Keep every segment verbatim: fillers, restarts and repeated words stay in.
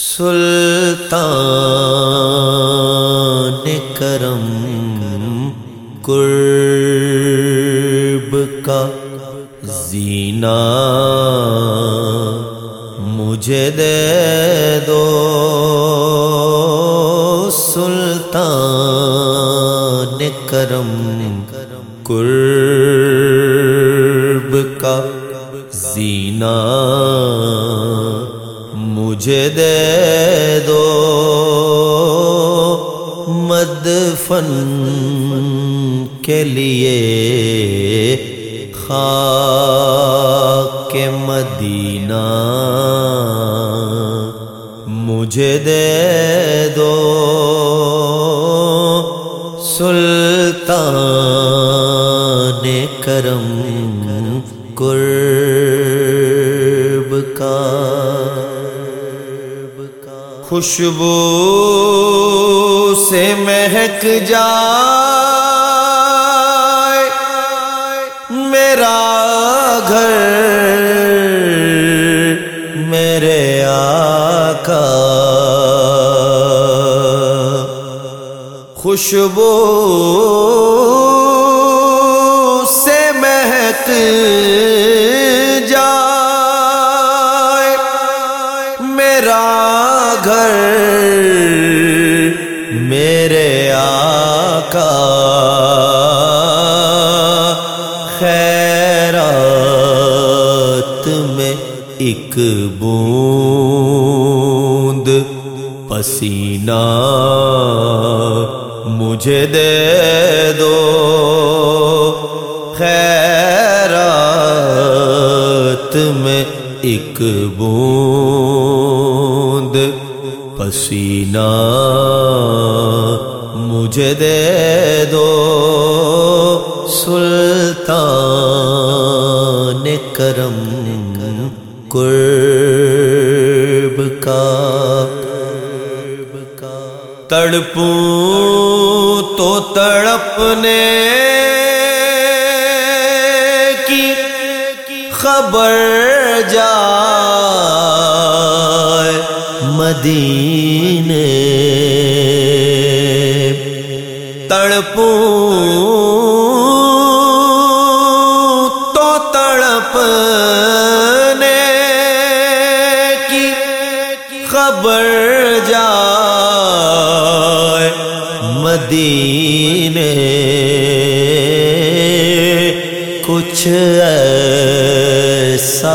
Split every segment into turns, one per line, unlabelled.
سلطان کرم قرب کا زینہ مجھے دے دو، سلطان کرم قرب کا زینہ مجھے دے دو، مدفن کے لیے خاک مدینہ مجھے دے دو، سلطان کرم قرب کا۔ خوشبو سے مہک جائے میرا گھر، میرے آقا خوشبو سے مہک جائے میرا گھر، میرے آقا خیرات میں ایک بوند پسینہ مجھے دے دو، خیرات میں ایک بوند پسینہ مجھے دے دو، سلطان کرم قرب کا۔ تڑپوں تو تڑپنے کی خبر جائے مدینے، تڑپوں تو تڑپنے کی خبر جائے مدینے، کچھ ایسا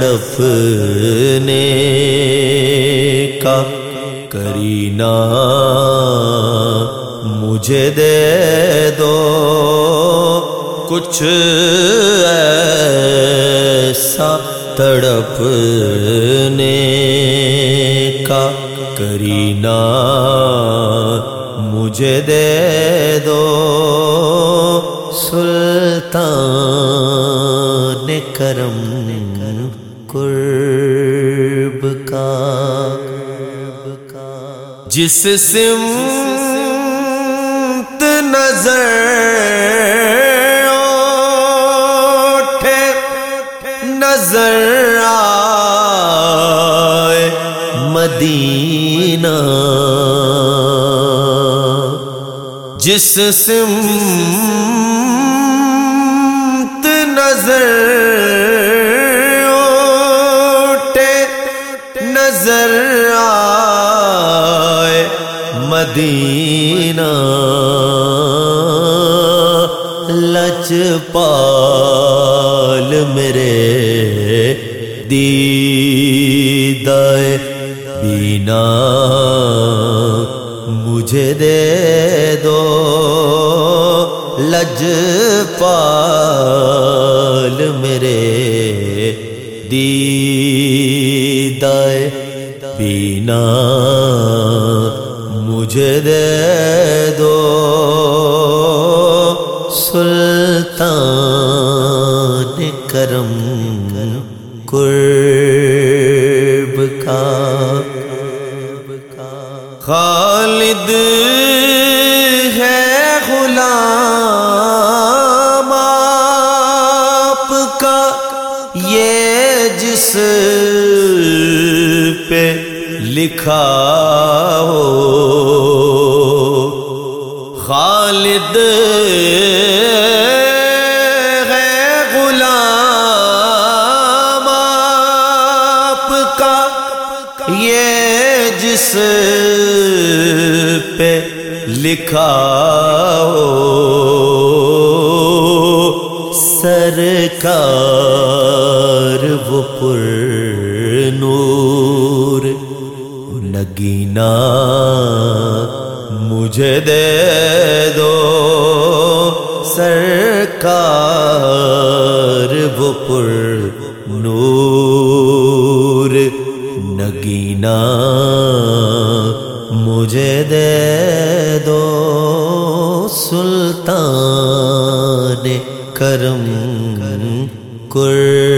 تڑپنے کا کرینہ مجھے دے دو، کچھ ایسا تڑپنے کا کرینہ مجھے دے دو، سلطان کرم قرب کا۔ جس سمت نظر اٹھے نظر آئے مدینہ، جس سمت نظر اٹھے نظر آئے مدینہ، لجپال میرے دیدائے بینا مجھے دے دو، لجپال میرے دیدائے بینا مجھے دے دو، سلطان کرم قرب کا۔ خالد ہے غلام آپ کا یہ جس پہ لکھا ہو خالد ہے غلام آپ کا یہ جس پہ لکھا ہو سرکار وہ پر نور نگینا مجھے دے دو سرکار وہ پر نور نگینا مجھے دے دو سلطان کرم کر